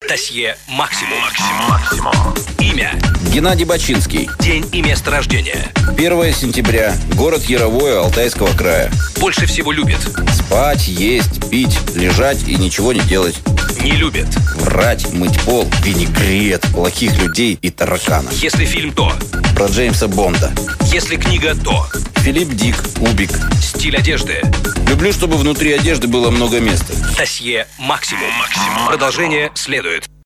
Досье «Максимум». Имя. Геннадий Бачинский. День и место рождения. 1 сентября. Город Яровое, Алтайского края. Больше всего любит. Спать, есть, пить, лежать и ничего не делать. Не любит. Врать, мыть пол, винегрет, плохих людей и тараканов. Если фильм, то. Про Джеймса Бонда. Если книга, то. Филипп Дик, Убик. Стиль одежды. Люблю, чтобы внутри одежды было много места. Досье «Максимум». Продолжение следует.